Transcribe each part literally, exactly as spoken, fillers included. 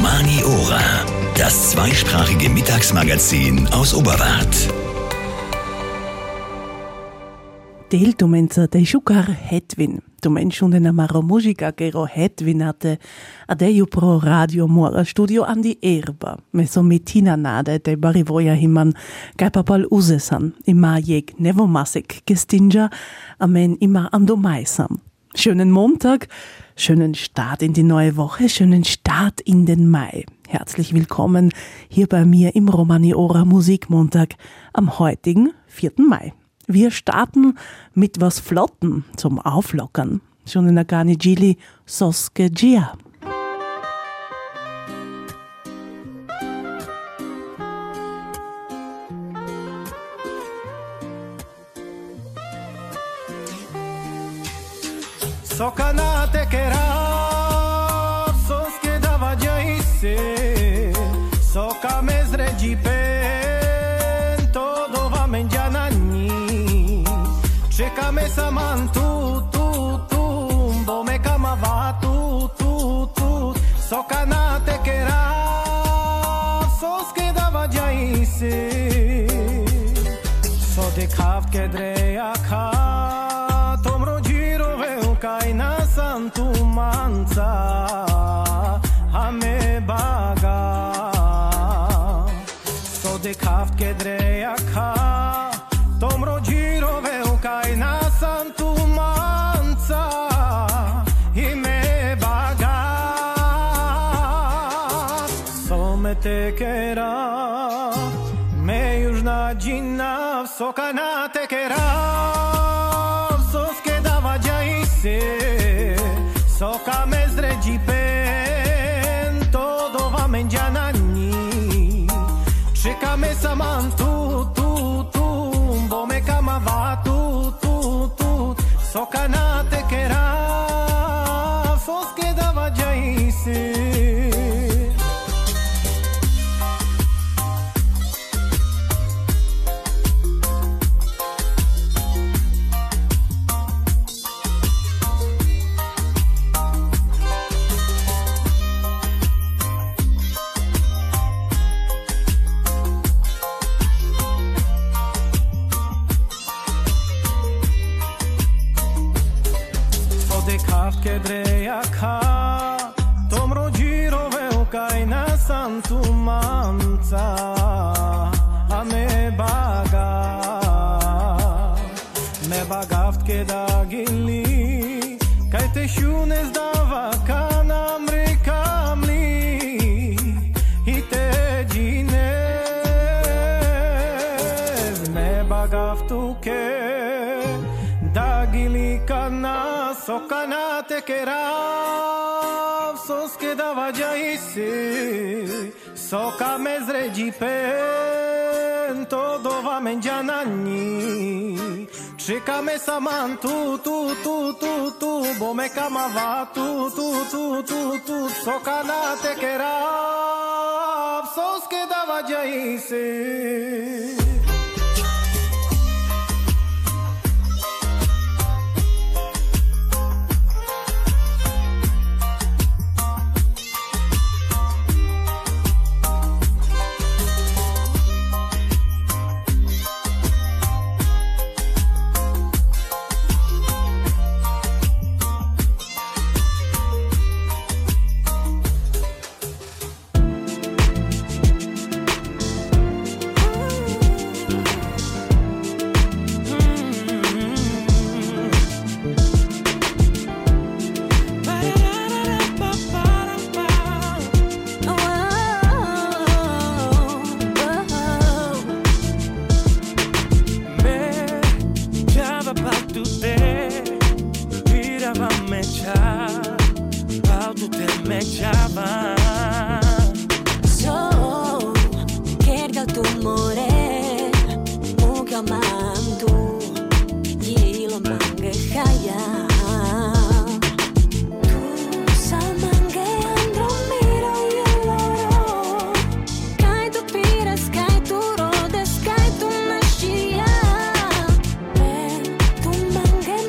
Romani Ora, das zweisprachige Mittagsmagazin aus Oberwart. Del tumenza dei sciucar Hedwin. Tumenci unde na maro musica che ero Hedwinate adeio pro radio mora studio an die Erba. Me so metina nade de barivoja himan kai papal usesan. Ima jeg nevomasik gestinja, amen ima am domaisam. Schönen Montag, schönen Start in die neue Woche, schönen Start in den Mai. Herzlich willkommen hier bei mir im Romani Ora Musikmontag am heutigen vierten Mai. Wir starten mit was Flotten zum Auflockern. Schon in der Gani Gili Soske Gia. Sokanate kera soske dava jaise soka mezreji pen todo va menjanani cheka me saman tu tu tu bo me kamava tu tu tu sokanate kera soske dava jaise so de khaft ke dreya kha Kaina santu manza hame baga so de kaft ke dreya kha tomro giro veu kaina santu manza hime baga so me te kera me južna džina sokana te kera Soka mezreji pen todo va menjanani Cheka me saman tu tu tu bo me kamava tu tu tu Soka na te kera soske dava jaise che dreia ca tomro giro veu kaina santu manza a me baga me bagaft che da gilli kai te shunes dava kana mrekamli ite gines me bagaftu che da gilli kana sokana te kera soske dava jaise soka mezreji pen todo va menjanani cheka me saman tu tu tu tu tu bo me kamava tu tu tu tu tu sokana te kera soske dava jaise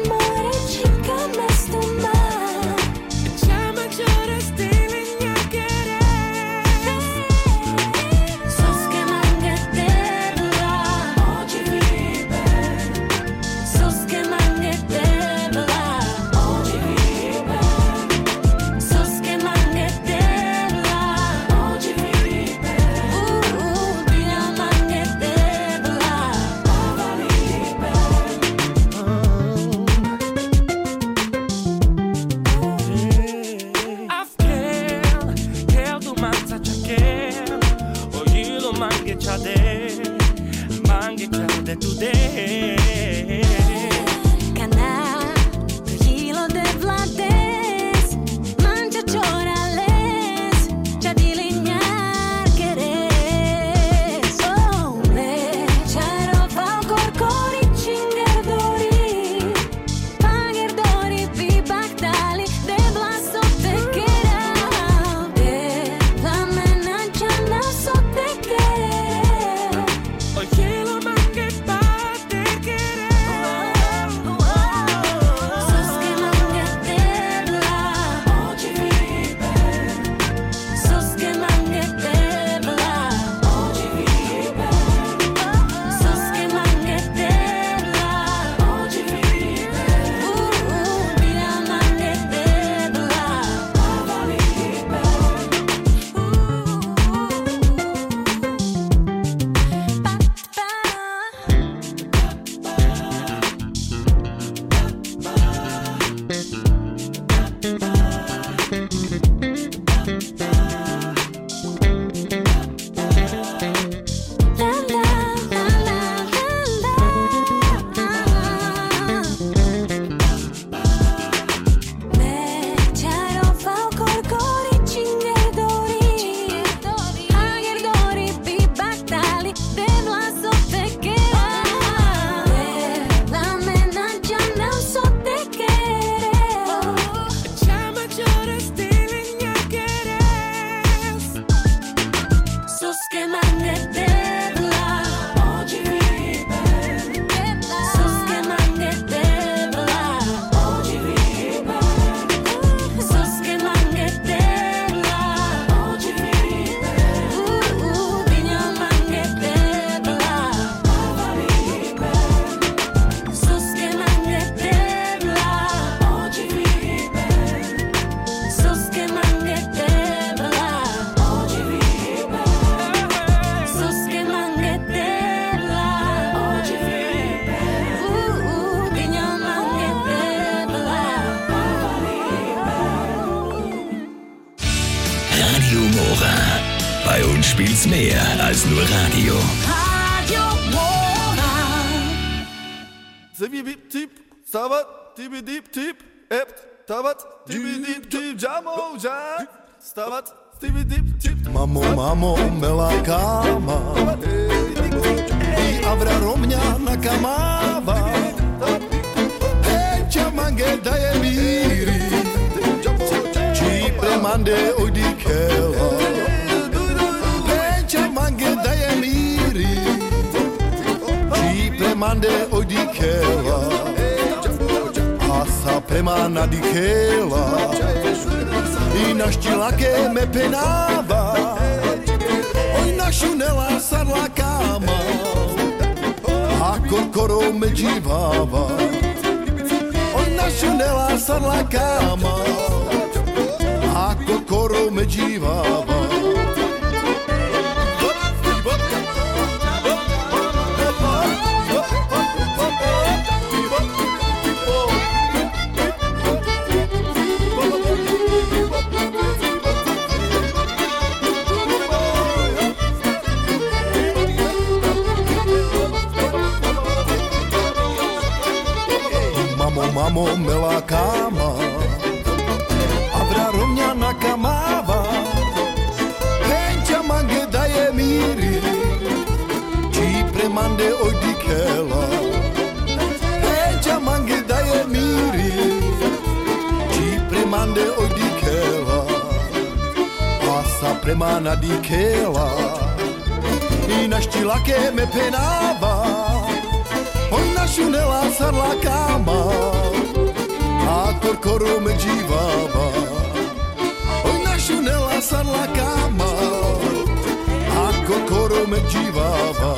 Llama, llora, estila, ñaque. de today. Cana, hilo de vlades, mancha chorales, ya dilinear queres. Oh, me charo fal corcori chingerdori, pagerdori pi bactali, de blaso te quera, de la menaggia na so te quera. O cielo manche parte querer. Sos que mangue debla, oggi vive. Sos que mangue debla, oggi vive. Sos que mangue debla, oggi vive. Uh, mira mangue debla, ava vive. Me charo fal corcori chingerdori, pagerdori pi bactali, de blaso te quera. La menaggia non so te querer. Chama chores dilinya queres. Sos que mangue debla, oggi vive. Sos que mangue debla, oggi vive. Sos que mangue debla, oggi vive. Uh, uh, vigna mangue debla, ava vive. Sos que mangue debla, oggi vive. Sos que mangue debla, oggi vive. Sos que mangue debla, oggi vive. Uh, uh, vigna mangue debla, ava vive. Radio Mora. Bei uns spielt's mehr als nur Radio. Radio Mora. Zibi bip tip, sabat, tibi dip tip, ept, tabat, tibi dip tip, jamo, ja, stabat, tibi dip tip. Mamo, mamo, mela kama, i avra romnja na kamava, e chamange daje miri, ci premande odikela, e chamange daje miri, ci premande odikela, asa premana dikela, i naštila ke me penava, oj našunela sarla kama, a korkoro me dživava, oj našunela sarla kama, a korkoro me dživava. Mamo, mela kama, avra romnja na kamava, penča mange daje miri, ci premande odikela, penča mange daje miri, ci premande odikela, asa premana dikela, i naštila ke me penava, oj našunela sarla kama, a korkoro me dživava. Oj našunela sarla kama, a korkoro me dživava.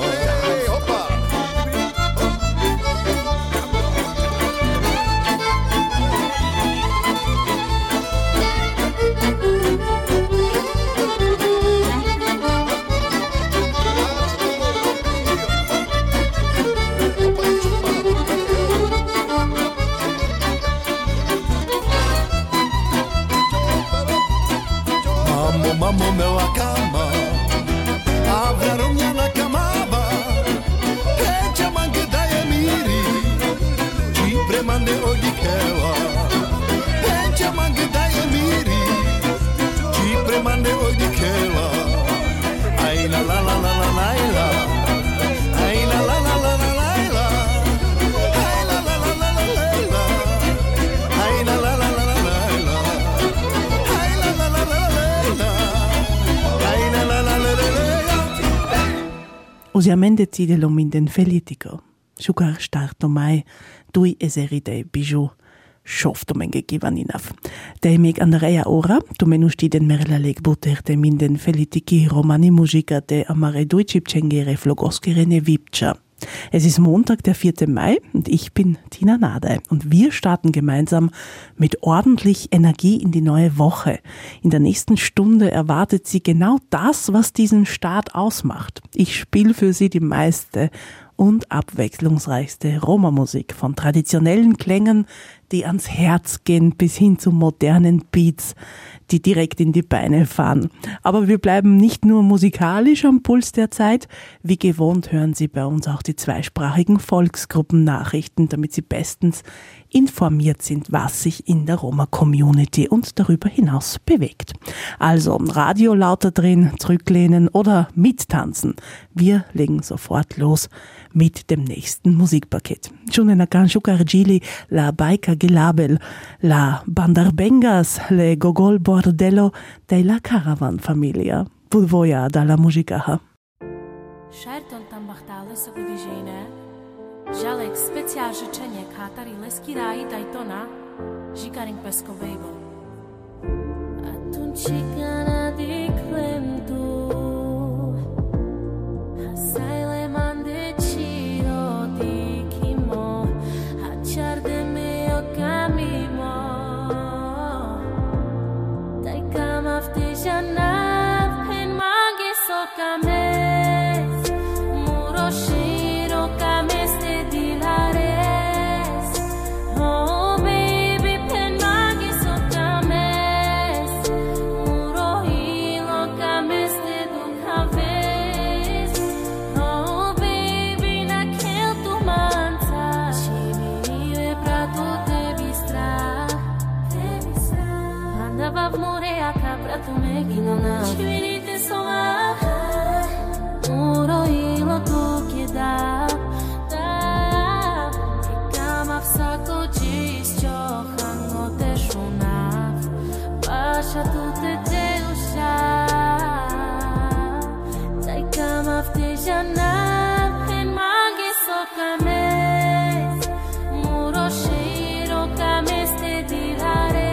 Mamo, mela kama, avra romnja na kamava, penča mangue premande odikela Encha mangedaye miri Chi premande odikela Ay la la la la la la la Ay la la la la la la la Ay la la la la la la la Ay la la la la la la la Ay la la la la la la Ay la la la la la la Usiamente zidelo min den felitico. Sugar starto mai, dui eseride bijou. Schofto men gegivaninaf. De meg Andrea ora, tu menusti den merla leg buter de min den felitiki romani musica de amare dui cipcengere flogoskere vipcha. Es ist Montag, der vierte Mai und ich bin Tina Nade und wir starten gemeinsam mit ordentlich Energie in die neue Woche. In der nächsten Stunde erwartet Sie genau das, was diesen Start ausmacht. Ich spiele für Sie die meiste und abwechslungsreichste Roma-Musik von traditionellen Klängen, die ans Herz gehen, bis hin zu modernen Beats, die direkt in die Beine fahren. Aber wir bleiben nicht nur musikalisch am Puls der Zeit. Wie gewohnt hören Sie bei uns auch die zweisprachigen Volksgruppennachrichten, damit Sie bestens informiert sind, was sich in der Roma-Community und darüber hinaus bewegt. Also Radio lauter drehen, zurücklehnen oder mittanzen. Wir legen sofort los mit dem nächsten Musikpaket. Giunena Canciuca Argili, la Baika Gilabel, la Bandarbengas, le Gogol Bordello della Caravan Familia. Pulvoja dalla musica. Шертон там бахтали се подижене. Жалек специал życzenie Katar i leski rai Daytona. Jikaring pesko bejbo. Atun chikana di klemtu. Hasaile mande chiro di kimo. Hacharde me okamimo. Dai kamafte janav pen mage sokame. Tu me guinona Chirite sola Muro ilo tu kieda Da Kama всяко чисто Ханго те шуна Паша tu te te usha Dai kama vte jana Pen magi sokames Muro shiro kames te dilare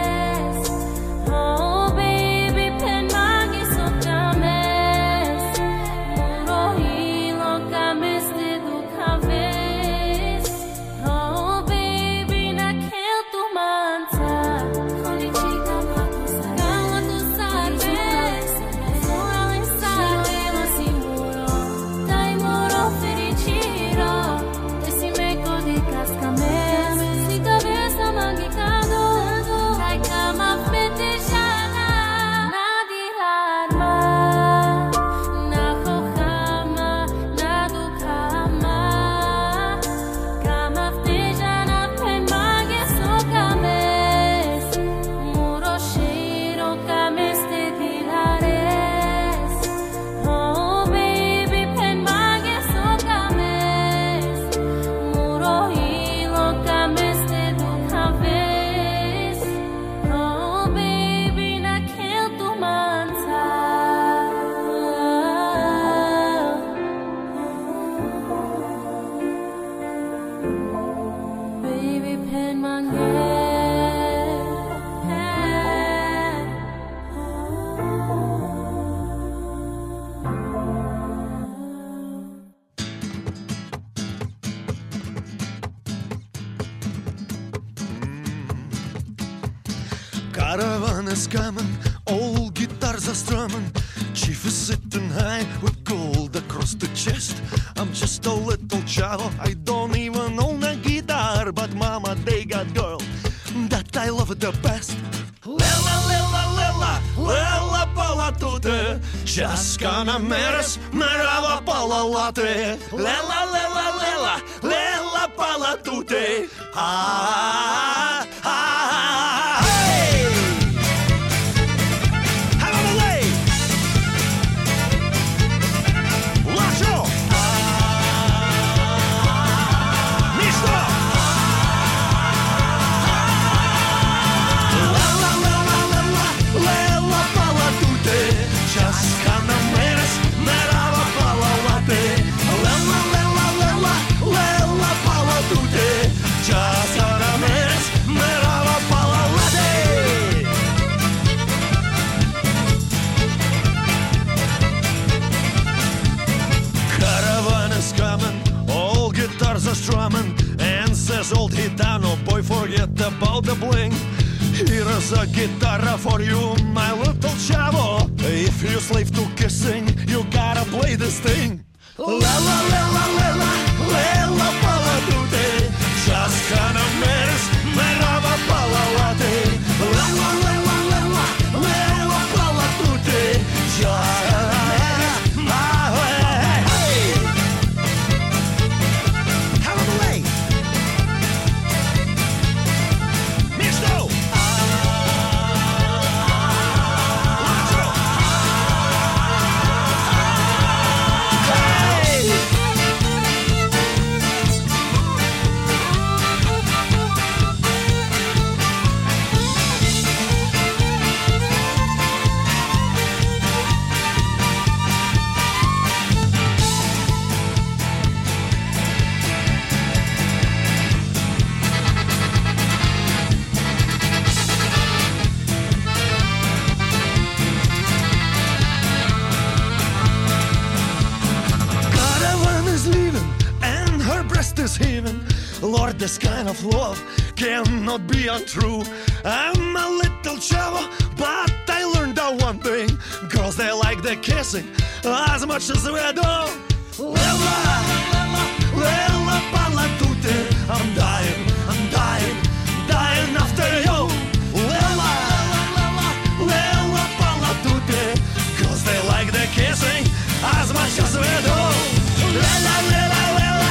Caravan is coming, old guitars are strumming. Chief is sitting high with gold across the chest. I'm just a little child, I don't even own a guitar, but mama, they got girl that I love the best. Lela, lela, lela, lela pala tute, Chaskana meres, merava pala late. Lela, lela, lela, lela palla tutte. Ah, ah, ah, hey! Hello, lei! Lascio! Misto! La la la la la la, la palla tutte. Ciascana meres, merava palla latte. La la la la la la, la palla tutte. Ciascana meres, merava palla latte. Caravan is coming, all guitars are strumming, and says old Gitano, boy, forget about the bling. Here's a guitar for you, my little chavo. If you slave to kissing, you gotta play this thing. La la la la la la, la la palla tutte. Ciascana meres, merava palla latte. La la la la la la, la la palla tutte. Ciascana meres, ma hey hey. How am I? Misto. Is heaving. Lord, this kind of love cannot be untrue. I'm a little chavo, but I learned that one thing. Girls, they like the kissing as much as we do. Lella, Lella, palla tutte. I'm dying, I'm dying, dying after you. Lella, Lella, palla tutte. Girls, they like the kissing as much as we do. Lella, Lella, Lella.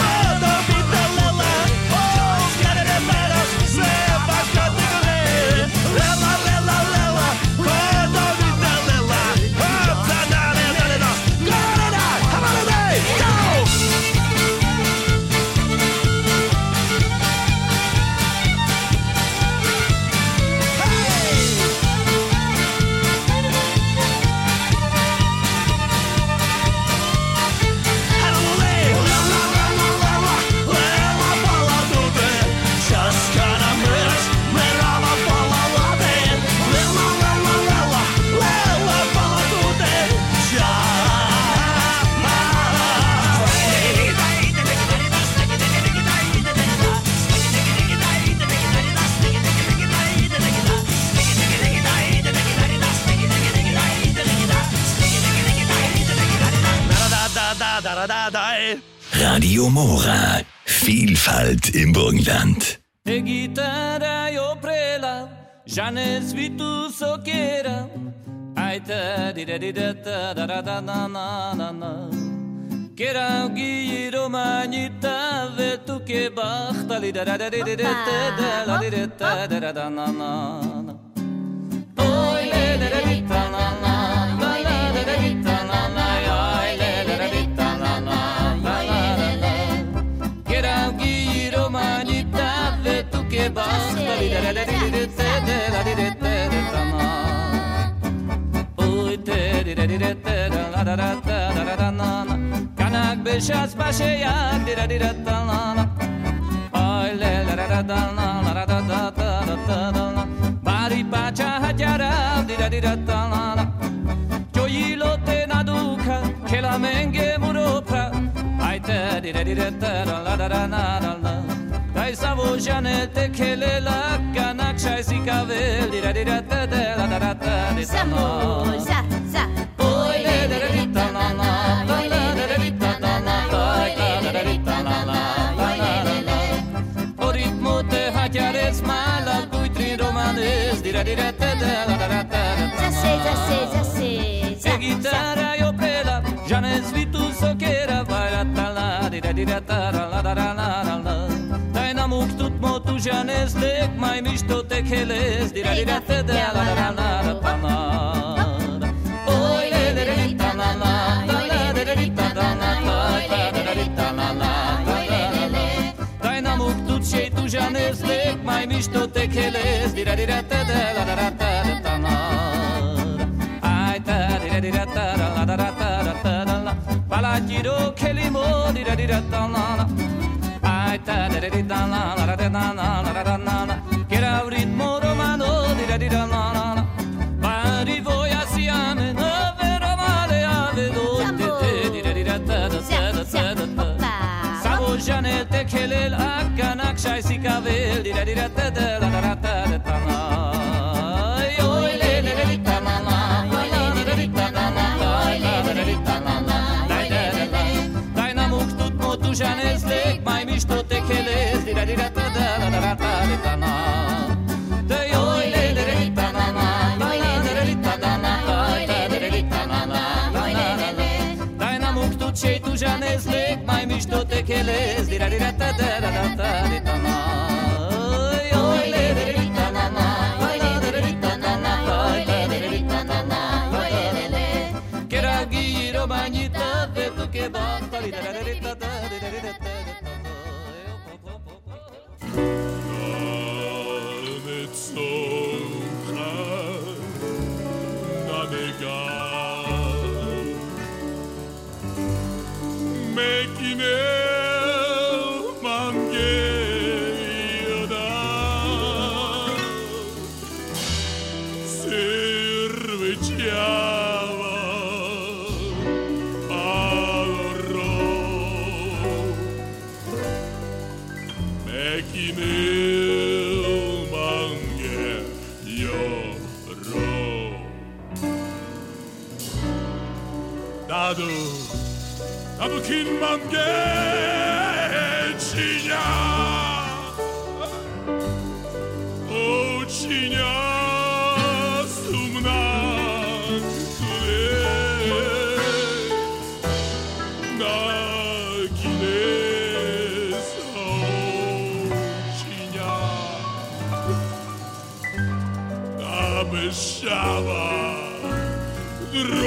Radio Mora. Vielfalt im Burgenland. E chitarra io prela, già nel svitu so che era. Ai ta di da di da da da da na na na na. Che era ghi romanita ve tu che bachta li da da da di da da da di da da da na na. Oi le da di da na na, la la da di da na na, oi le da di da na na. Romanita ve tu che basta li da da di di da di di da na oi te di di da la da da da da na kanak beshas pasheyak di da di da na oi le la da da na la da da da da na bari pacha hajara di da di da na joyilo te naduka che la menge muropra ai te di di da la da da na dai savo janete che le la canak chai si cavel di da di da da da da da di Samo za za oi le da di da na na la da da di da na na la da di da na na o ritmo te hajares mala tu tri romanes di da di da da da da da za se za se za se e chitarra io prela già nel svitu so che era vai la la di da di da la da da la la tu já nes leg mai misto te keles di di da te da la la la la la. Oi le de de ta la la, oi le de de ta la la, oi le de de ta la la, oi le le. Dai na muk tu che tu já nes leg mai misto te keles di di da te da la la la la. Ai ta di di da ta la la la la la. Pala giro kelimo di di da ta la la. Ai ta di di da la la la la la la la. Che era un ritmo romano di di da la la la. Pari voi assieme no vero male avevo te di di da ta da ta da ta. Savo già nel te che le la canak sai si cavel di di da ta da la la ta da ta. Oi le le le ta la la. Oi le le le ta la la. Oi le le le ta la la. Dai dai dai. Dai na muk tut mo tu già nel leg mai misto te che le di di da ta da la la ta da ta. Dai oi le le le ta la la. Oi le le le ta la la. Oi le le le ta la la. Oi le le. Dai na muk tut che tu già nel leg mai misto te che le di di da ta da la la ta da ta. Oi le le le ta la la. Oi le le le ta la la. Oi le le le ta la la. Oi le le. Che raghiro bagnita vedo che basta di da da da da da da. 나도 나도 긴 맘게 치냐 오 치냐 숨난 그래 나 기내서 치냐 남의 샤바 들어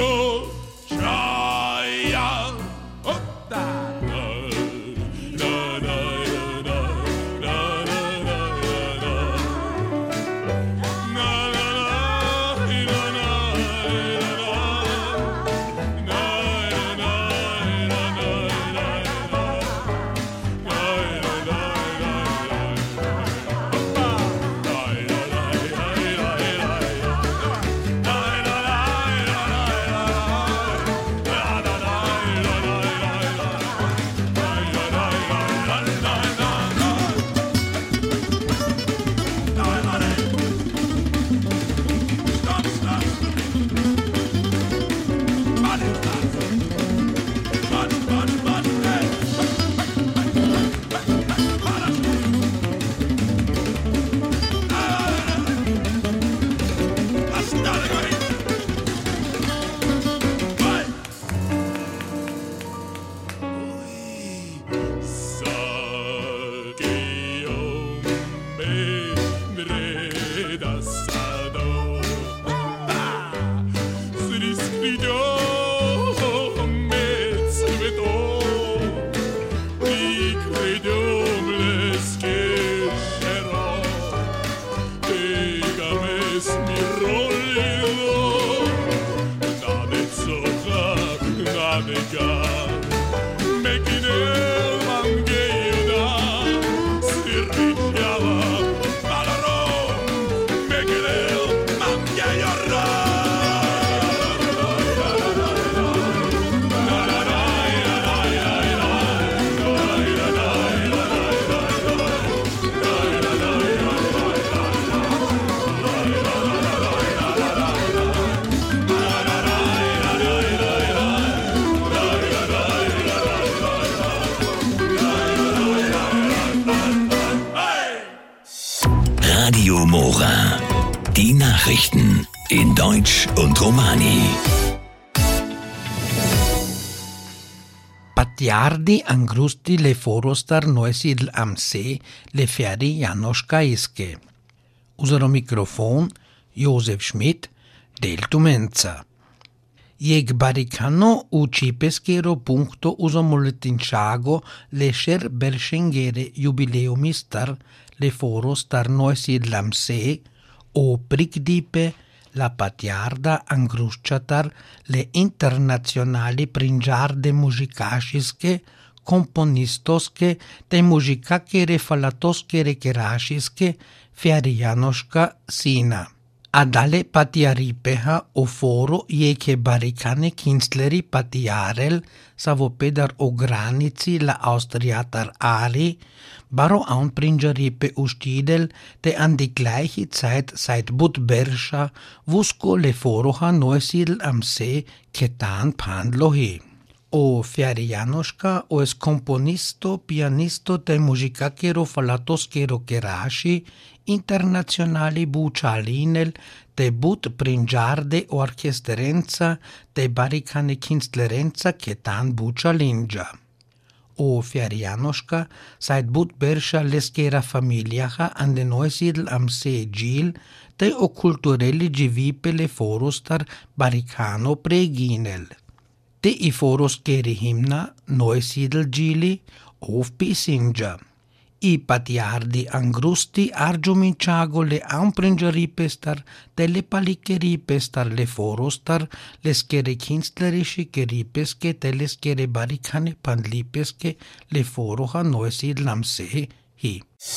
Radio Mora. Die Nachrichten in Deutsch und Romani. Patjardi angrusti le forostar Neusiedl am See le Feri Janoschka Iske. Usero mikrofon Josef Schmidt, Deltumenza. Jeg baricano u cipeskero punkto usomoletinchago le sher bershengere jubileumistar le forostar Neusiedl am See o prikdipe la patjarda angruschatar le internazionali pringiarde muzikašiske, komponistoske te muzikakere falatoskere kerašiske Feri Janoška sina. Adale patjaripeha o foro jeke barikane kinstleri patjarel savopedar o granici la austriatar ari, baro aun pringiaripe ustidel te an die gleiche Zeit seit Budberscha vusko le foroha Neusiedl am See ketan pandlohi. O Feri Janoška o es komponisto, pianisto te muzikakero falatoskero keraši internazionali bučalinel te bud pringiarde o orchesterenza te barikane kinstlerenza ketan bučalinja. O Feri Janoška seit Budberscha leskera familiaha an de Neusiedl am See gil te o kulturelli givipe le forostar barikano preginel. Te i foroskeri himna Neusiedl gili of pisinja. I patjardi angrusti argiuminciago le aunpringeripestar delle palicheripestar le forostar le skere kinstlerische geripeske te le skere barikane pandlipeske le foroha Neusiedl am See hi.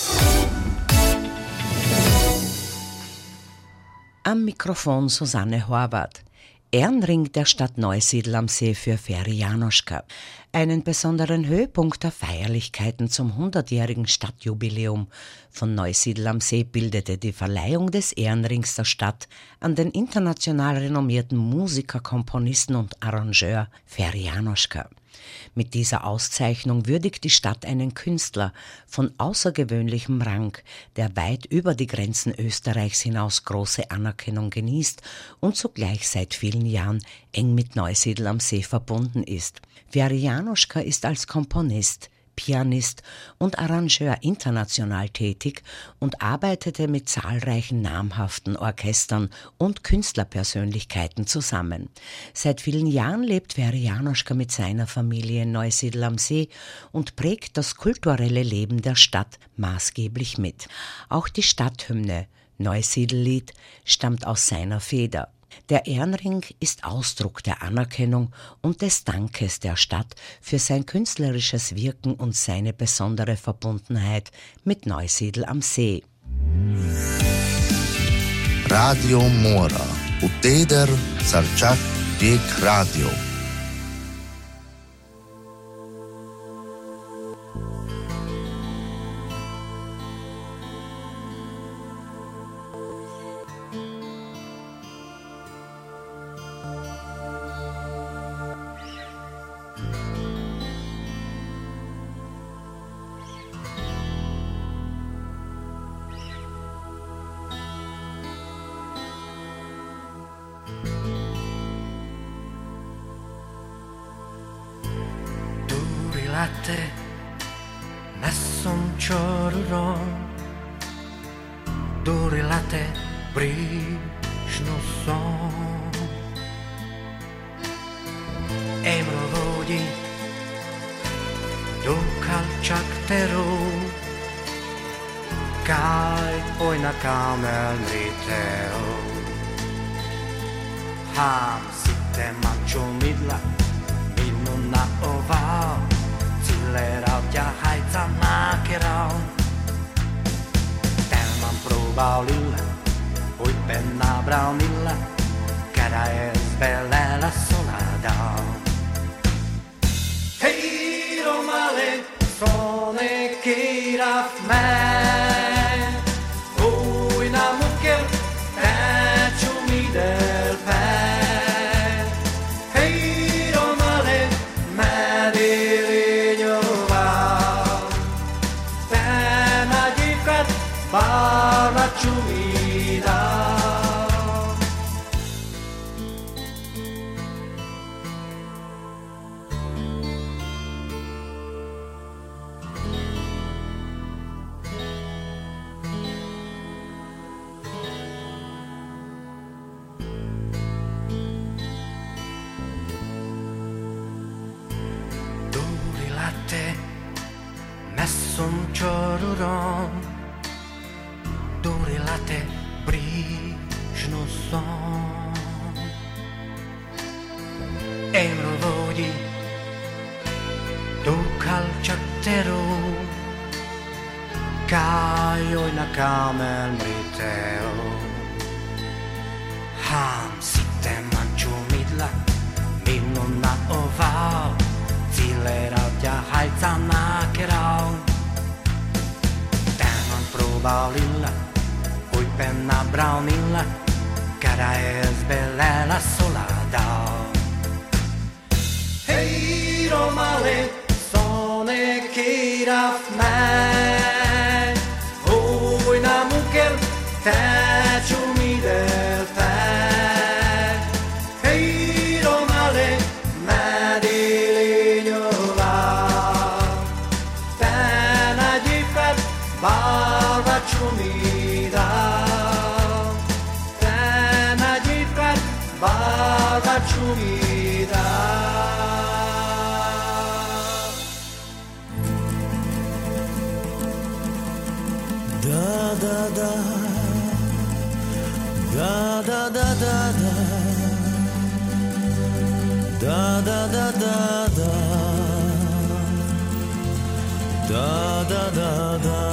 Am Mikrofon Susanne Horvath. Ehrenring der Stadt Neusiedl am See für Feri Janoschka. Einen besonderen Höhepunkt der Feierlichkeiten zum hundertjährigen Stadtjubiläum von Neusiedl am See bildete die Verleihung des Ehrenrings der Stadt an den international renommierten Musiker, Komponisten und Arrangeur Feri Janoschka. Mit dieser Auszeichnung würdigt die Stadt einen Künstler von außergewöhnlichem Rang, der weit über die Grenzen Österreichs hinaus große Anerkennung genießt und zugleich seit vielen Jahren eng mit Neusiedl am See verbunden ist. Feri Janoschka ist als Komponist, Pianist und Arrangeur international tätig und arbeitete mit zahlreichen namhaften Orchestern und Künstlerpersönlichkeiten zusammen. Seit vielen Jahren lebt Feri Janoschka mit seiner Familie in Neusiedl am See und prägt das kulturelle Leben der Stadt maßgeblich mit. Auch die Stadthymne Neusiedl-Lied stammt aus seiner Feder. Der Ehrenring ist Ausdruck der Anerkennung und des Dankes der Stadt für sein künstlerisches Wirken und seine besondere Verbundenheit mit Neusiedl am See. Radio Mora, Uteder Sarčak Diek Radio. Latte, nessun čoruro, duri latte, brišno son. Emro vodi, do kalčakteru, kaj poj na kamen riteo. Ham sitte macho midla, minnu na oval. Lerautia haitsa nakerau. Tämän probaulilla, huippen nabraunilla, käräes belellä soladau. Hei romale, sone kiraf mä, uina mukkel, tätsu midel pää. Hei romale, mä diri. Barna čumida. son choruron, dure late brižno son. Emro vodi, tu calciatero, caio na kamen briteo. Ham sitten manchumidla, minun na ovao, zillerat ja haitsana kerau. Tämän probalilla, uipenna braunilla, cara es belela soladao. Hei romale, sone kiraf mij, uina mukel, tätsu midel täh. Hei romale, mädilinjola, tänä jifet, valva chumida. Tänä jifet, valva chumida. Da da da, da da da da da, da da da da da, da da da da.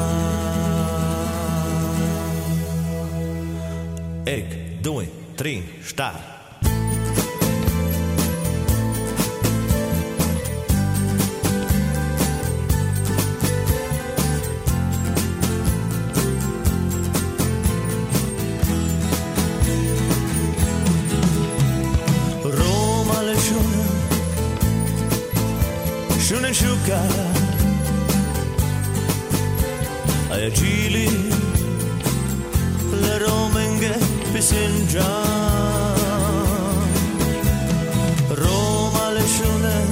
Ek, due, tre, start. Shunen shuka Ay gili Le romenge pisinja Roma le shunen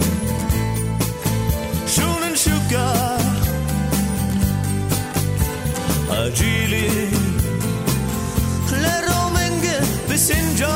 Shunen shuka Ay gili Le romenge pisinja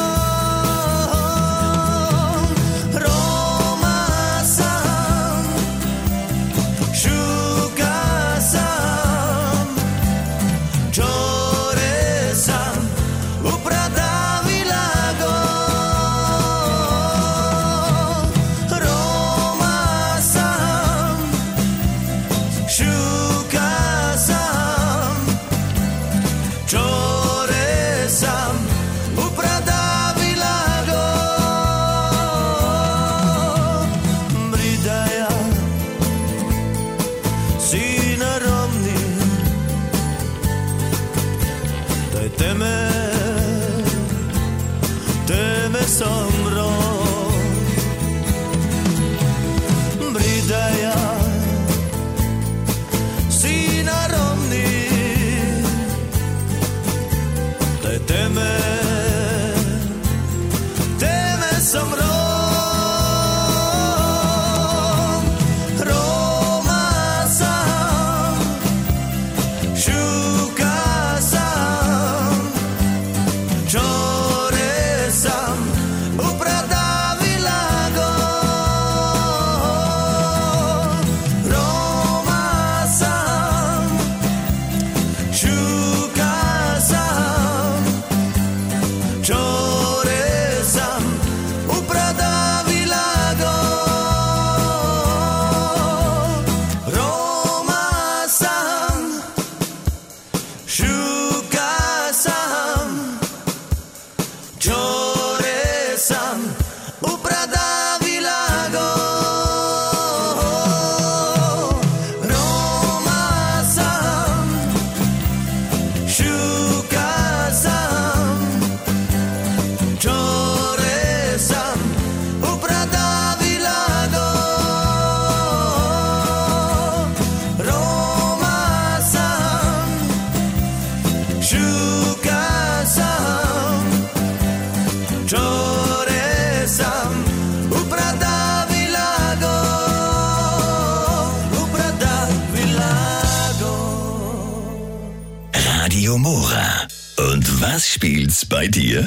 Radio Mora. Und was spielt's bei dir?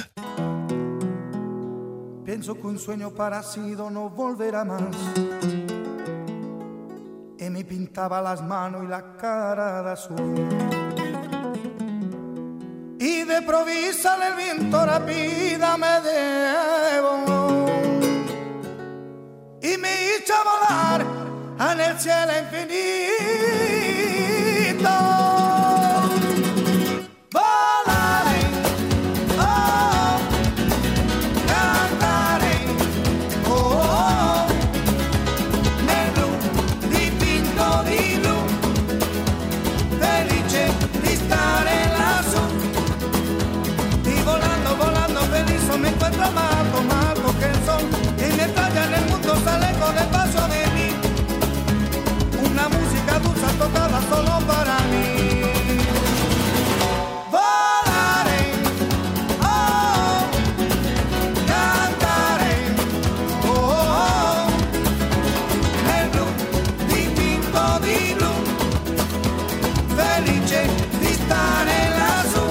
Pienso que un sueño parecido no volverá más. En mi pintaba las manos y la cara de azul. Y de provisa el viento rápida me llevó y me hizo volar en el cielo infinito. Volaré, oh, cantaré, oh, oh, nel blu dipinto di blu, felice di stare lassù. Y volando, volando feliz me encuentro más alto, más alto que el sol. Y mientras ya en el mundo sale con el paso de mí, una música dulce tocada solo para mí. Volaré, oh, cantaré, oh, oh, nel blu dipinto di blu, felice di stare lassù.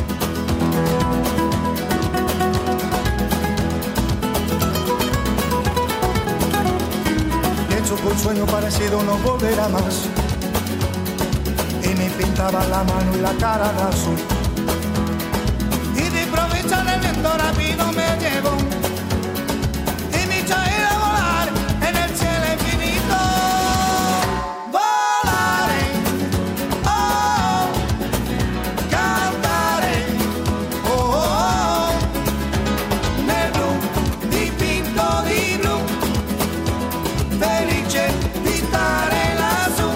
Un sueño parecido no volverá más. Y me pintaba la mano y la cara de azul. Y de improviso el viento rápido me llevó y me hizo ir a volar en el cielo infinito. Volaré, oh, cantaré, oh, oh, nel blu dipinto di blu, felice di stare lassù.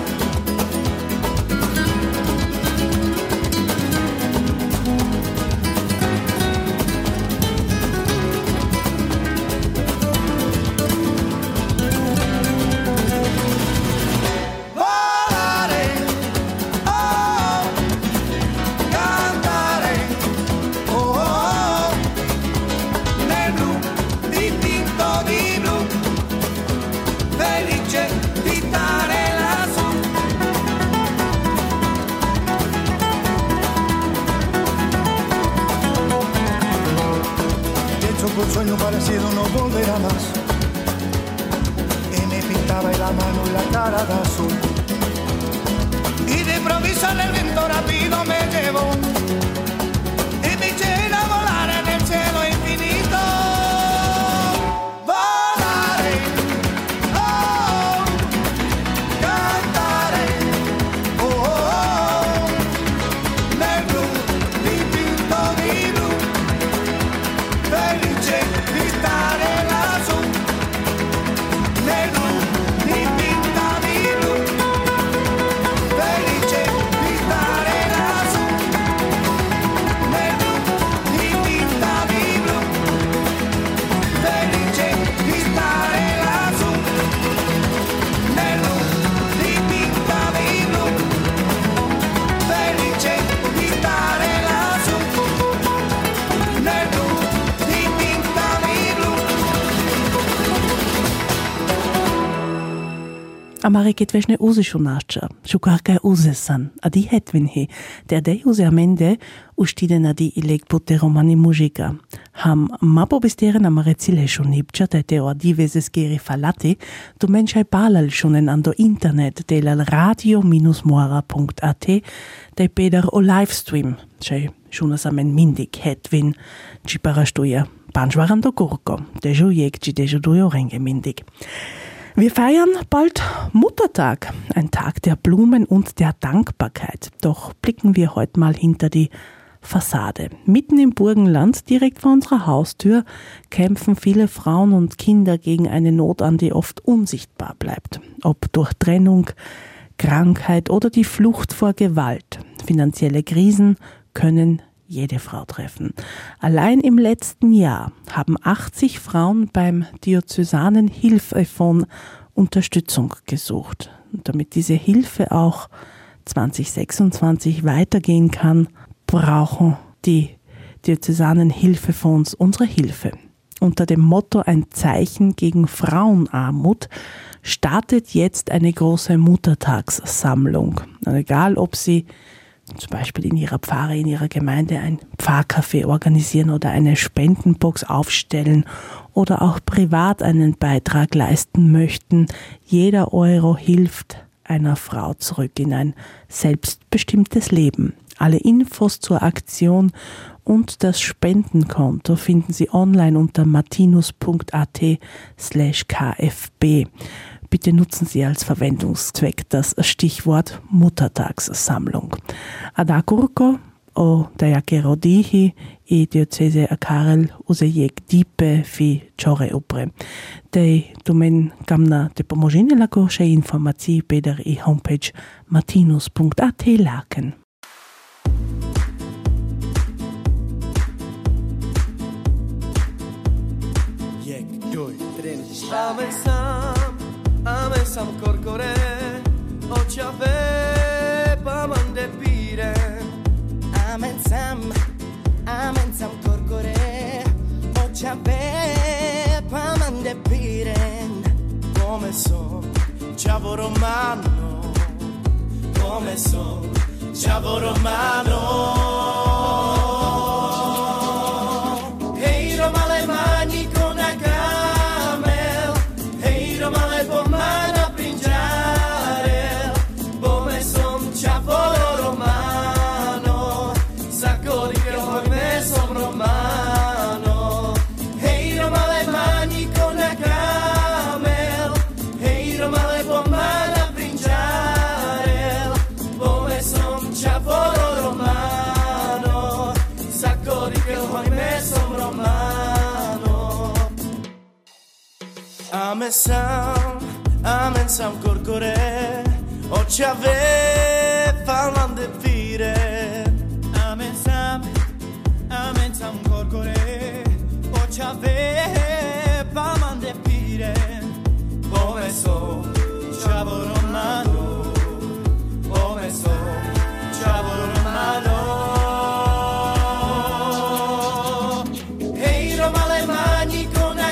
Volare, oh, cantare, oh, oh, nel blu dipinto di blu, felice di stare lassù. Pienso que un sueño parecido no volverá más. Y me pintaba la mano y la cara de azul. Y de improviso el viento rápido me llevó y me hizo ir a volar en el cielo infinito. Volaré, oh, cantaré, oh, oh, nel blu dipinto di blu, felice di stare lassù. Nel blu dipinto di blu, felice di stare lassù. Nel blu dipinto di blu, felice di stare lassù. Nel blu dipinto di blu, felice di stare lassù. Nel blu dipinto di blu. Ameriket vešne uze šunača, šukarka uze san, a di hetvin he, der dej uze amende uštide na di ilekpute romani mužika. Ham mapo bisteren amarecile šunipča, te te o di vezes geri falati, du menšaj palal šunen ando internet delal radio dash moara punkt a t, te peder o livestream, šaj šunas amen mindik hetvin, čipara štuja, panšvarando kurko, dežu jek, či dežu dujo renge mindik. Wir feiern bald Muttertag, ein Tag der Blumen und der Dankbarkeit. Doch blicken wir heute mal hinter die Fassade. Mitten im Burgenland, direkt vor unserer Haustür, kämpfen viele Frauen und Kinder gegen eine Not an, die oft unsichtbar bleibt. Ob durch Trennung, Krankheit oder die Flucht vor Gewalt. Finanzielle Krisen können jede Frau treffen. Allein im letzten Jahr haben achtzig Frauen beim Diözesanen Hilfefonds Unterstützung gesucht. Und damit diese Hilfe auch zwanzig sechsundzwanzig weitergehen kann, brauchen die Diözesanen Hilfefonds unsere Hilfe. Unter dem Motto Ein Zeichen gegen Frauenarmut startet jetzt eine große Muttertagssammlung. Egal, ob Sie zum Beispiel in Ihrer Pfarre, in Ihrer Gemeinde ein Pfarrcafé organisieren oder eine Spendenbox aufstellen oder auch privat einen Beitrag leisten möchten. Jeder Euro hilft einer Frau zurück in ein selbstbestimmtes Leben. Alle Infos zur Aktion und das Spendenkonto finden Sie online unter martinus.at slash kfb. Bitte nutzen Sie als Verwendungszweck das Stichwort Muttertagssammlung. Ad acurco o dajakero dihi i diocese a Karel usejek dipe fi čore upre. Dej domen kamna te pomožine lako še informaciji peder i homepage martinus.at laken. Amen sam, amen sam corcore, oči ave pa mande pire. Amen sam, amen sam corcore, oči ave pa mande pire. Come son, ciavo romano, come son, ciavo romano. Hej romale mani con la Amen sam, amen sam corcore, oči ave parlando e vire. Amen sam, amen sam corcore, oči ave parlando e vire. Come so, ciavo romano, come so, ciavo romano. Hey, romale mani con la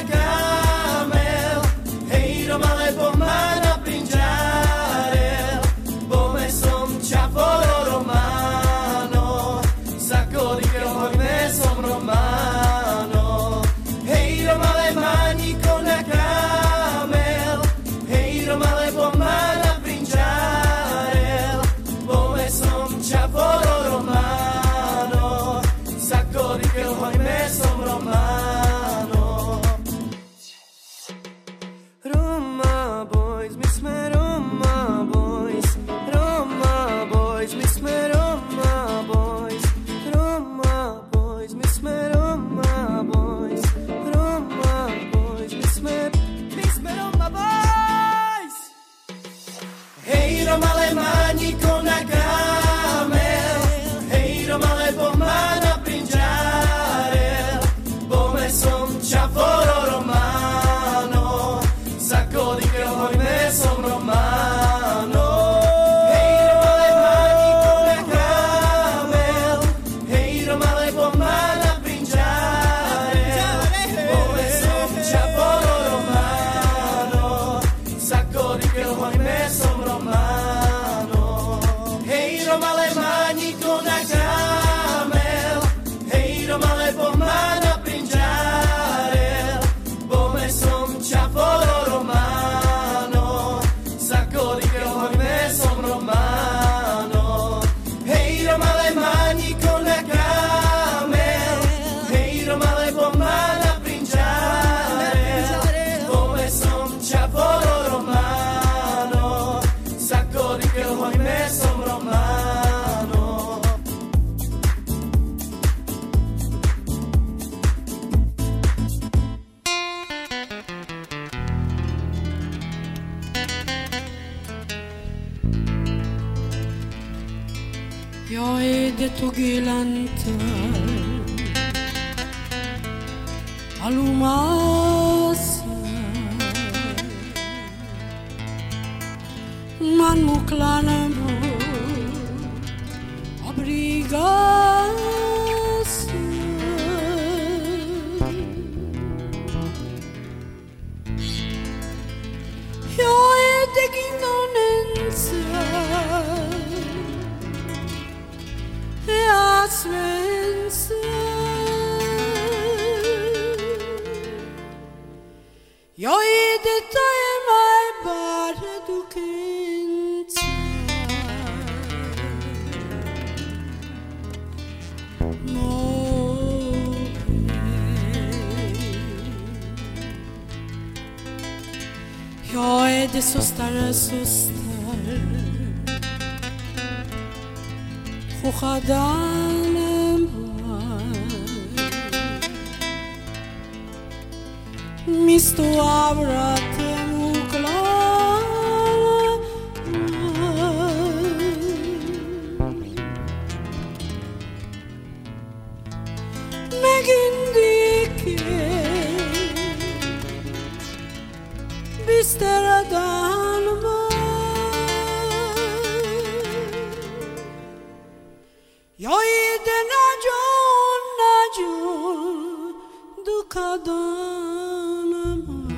Jag är det tog ilanta Alumasa Man muklana mo Abrigas Jag är det ginonensa Ja svensa Jag är det där mig bara du kan Jag är din syster, syster وخدعنا misto avrate nucleare megindike bisteradan jag är den ajon ajon du kadana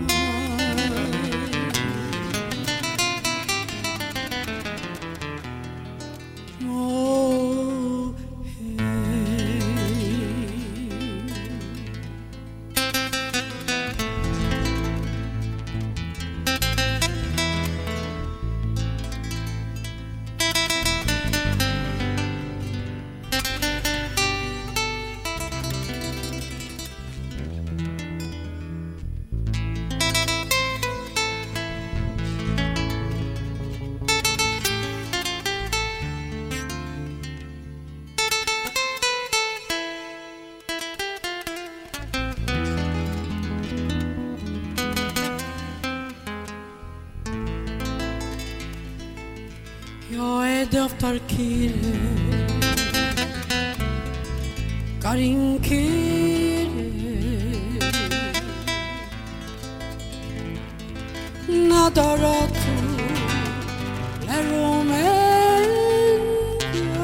oh hey Jag är doftarkire Karinkire Nadaratu Leromenga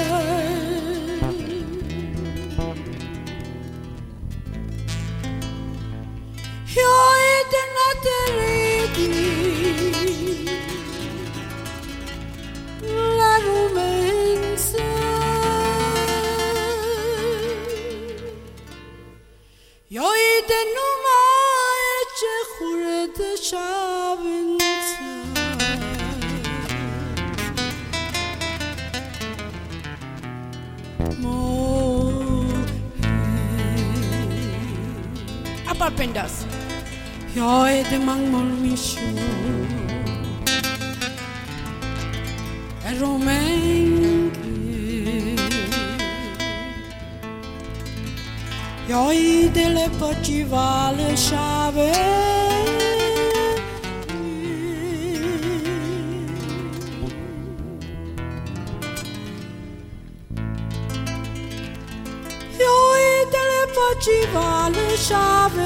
Jag är den naderedi La romanza Jag är den numma ece khurede shavinza Mo Aparpendas Jag är den mangmol mishu Romengi Jag i delle pogivale chave Jag i delle pogivale chave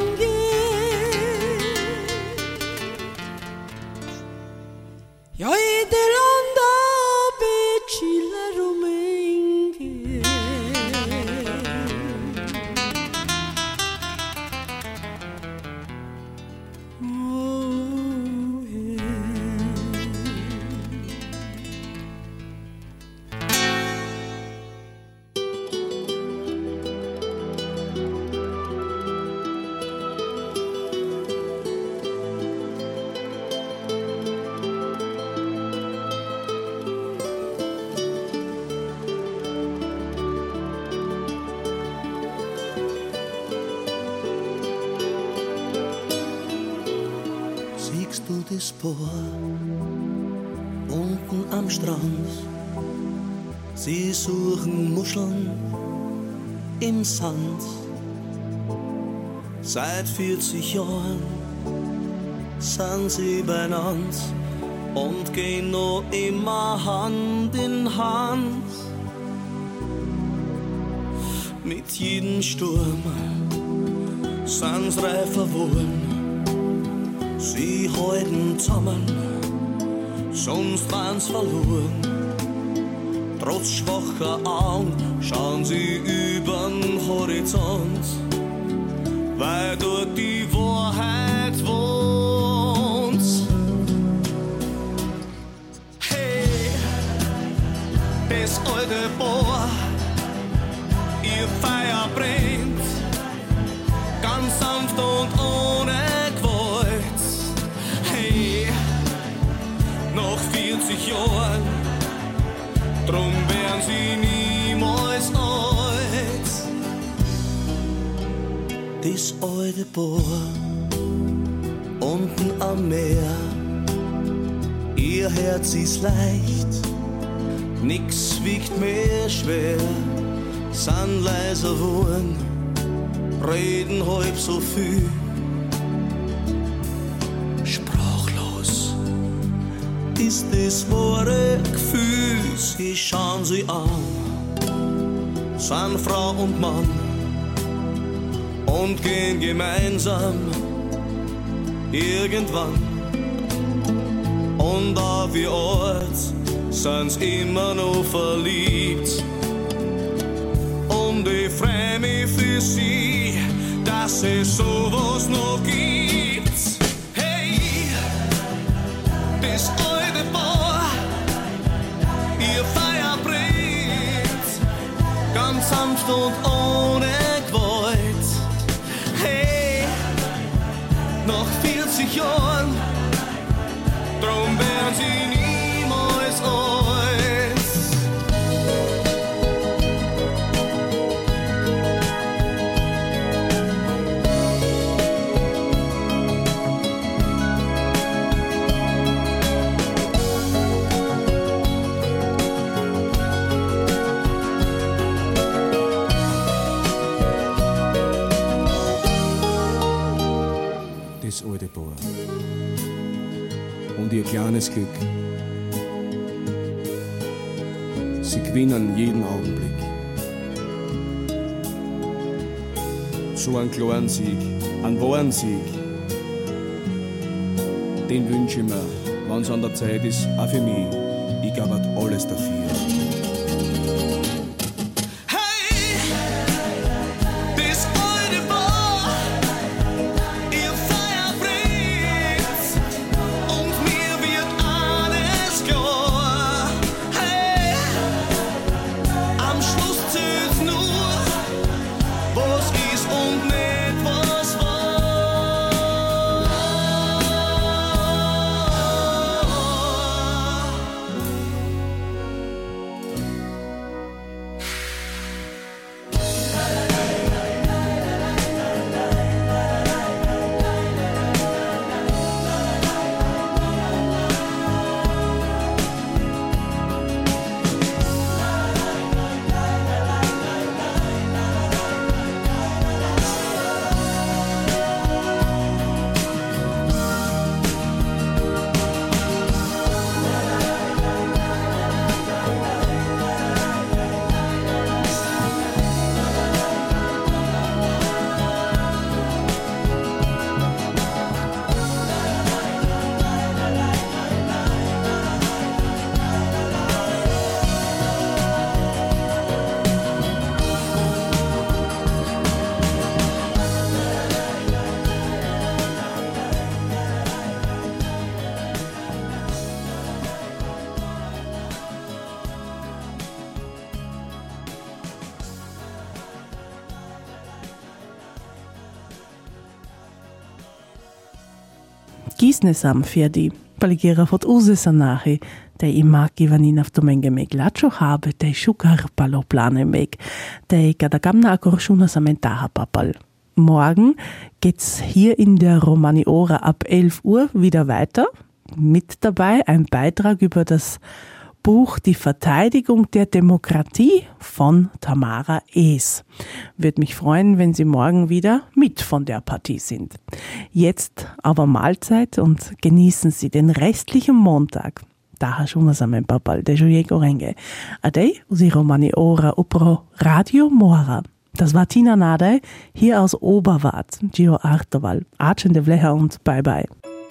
Jag är delonda becile romengi oh, das Boot unten am Strand. Sie suchen Muscheln im Sand. Seit vierzig Jahren sind sie beieinander und gehen noch immer Hand in Hand. Mit jedem Sturm sind's reifer worden. Sie halten zusammen, sonst waren's verloren. Trotz schwacher Augen schauen sie übern Horizont, weil dort die Wahrheit wohnt. Hey, das alte Bohr, ihr Feuer brennt, ganz sanft und ohne Gewalt. Hey, nach vierzig Jahren, drum wären sie niemals alt. Das alte Bohr unten am Meer. Ihr Herz ist leicht, nix wiegt mehr schwer. San leiser Wurren, reden halb so viel. Sprachlos ist das wahre Gefühl. Sie schauen sie an, san Frau und Mann, und gehen gemeinsam irgendwann. Und auf ihr Ort sind's immer noch verliebt. Und ich freu mich für sie, dass es sowas noch gibt. Hey, das alte Paar, ihr Feuer brennt, ganz sanft und ohne Gewalt. Hey, nach vierzig Jahren, drum werden sie niemals alt. Das alte Paar und ihr kleines Glück. Sie gewinnen jeden Augenblick. So einen kleinen Sieg, einen wahren Sieg, den wünsche ich mir, wenn es an der Zeit ist, auch für mich. Ich gebe alles dafür. Gisnesam für die Paligera fot uze sanahi, der i maki vanin auf domenge meg lacho habe, der schukar paloplane meg, der kadagamna akorshuna samentaha papal. Morgen geht's hier in der Romani-Ora ab elf Uhr wieder weiter. Mit dabei ein Beitrag über das Buch Die Verteidigung der Demokratie von Tamara Ees. Würde mich freuen, wenn Sie morgen wieder mit von der Partie sind. Jetzt aber Mahlzeit und genießen Sie den restlichen Montag. Daher schon was am Papal de Juliego Renge. Adei, usi Romani-Ora upro Radio Mora. Das war Tina Nadei, hier aus Oberwart, Gio Artoval. Atschende Vleher und bye bye.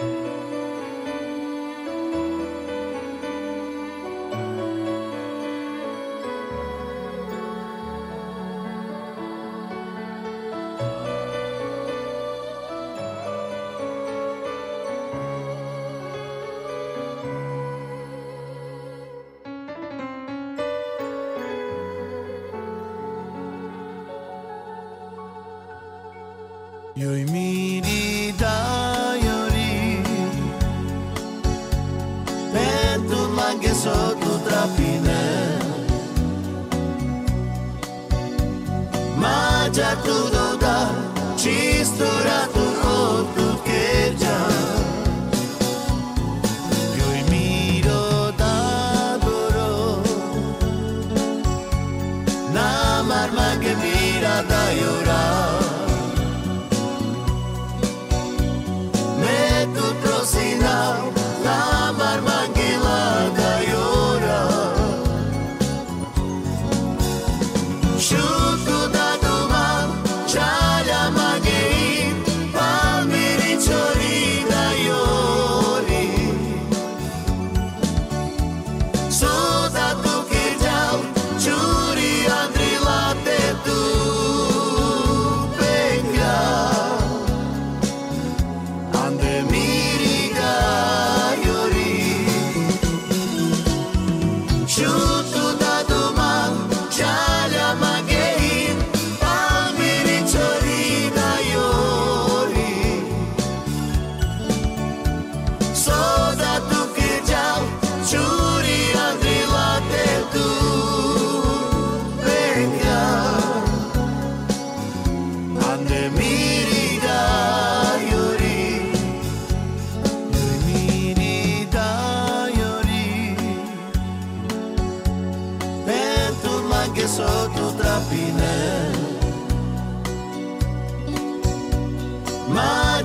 Yoi miri da yori Pentu mange sotto trapine Ma già tu da Ci stura tu rotto che già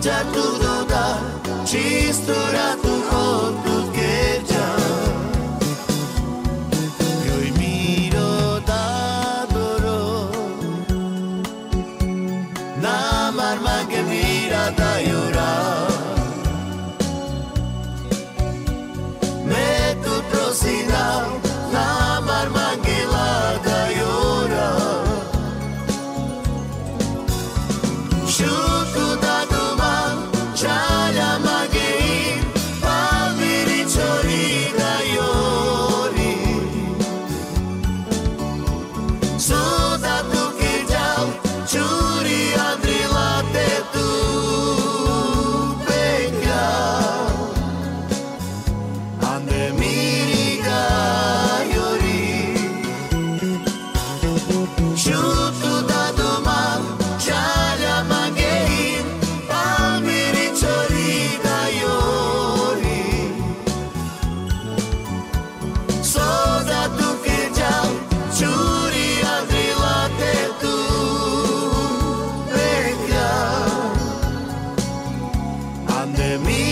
jatuh da cistura tu kotu keja Yoi miro dadoro Namar mage mira da yora Me tu prosina Namar mage la da yora Shutu da duman Chala magei Palmiri chori da yori Suda tu kijau Churi adrilate tu peka Ande miriga yori Shutu da duman Chala magei Palmiri chori da yori Soda tu kijau Churi adrilate tu peka Ande mi